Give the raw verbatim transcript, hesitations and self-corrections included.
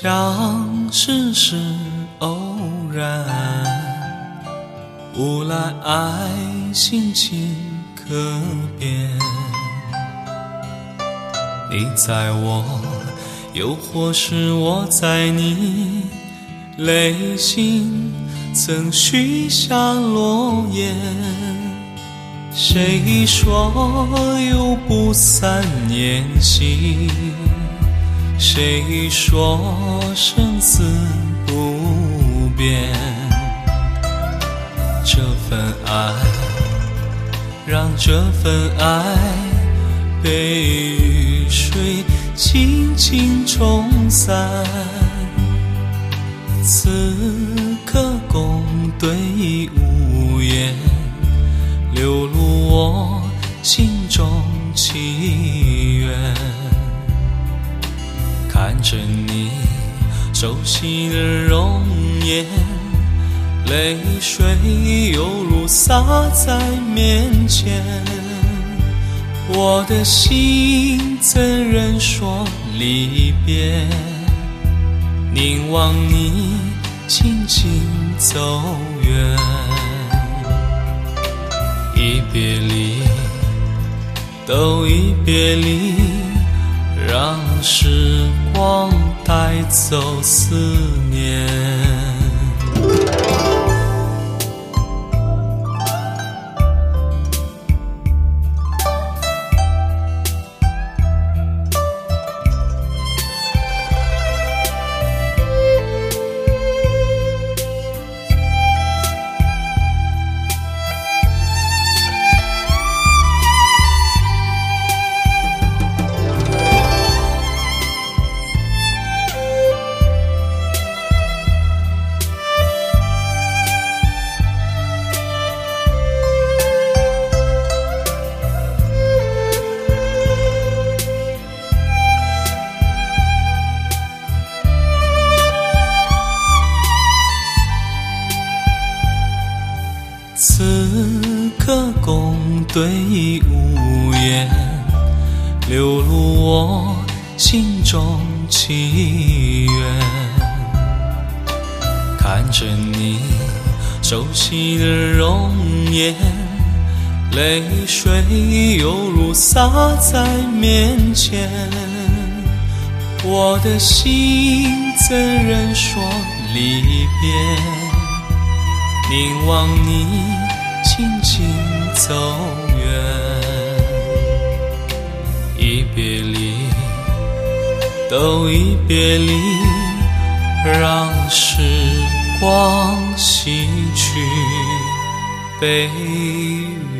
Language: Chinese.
相识是偶然，无赖爱心情可变。你在我，又或是我在你，泪心曾许下诺言。谁说有不散宴席？谁说生死不变？这份爱，让这份爱被雨水轻轻冲散。此刻共对无言，流露我心中祈愿。看着你熟悉的容颜，泪水犹如洒在面前。我的心怎忍说离别？凝望你轻轻走远。一别离，都一别离，让时光带走思念。此刻共对无言，流露我心中祈愿。看着你熟悉的容颜，泪水犹如洒在面前。我的心怎忍说离别？凝望你轻轻走远。一别离，都一别离，让时光洗去悲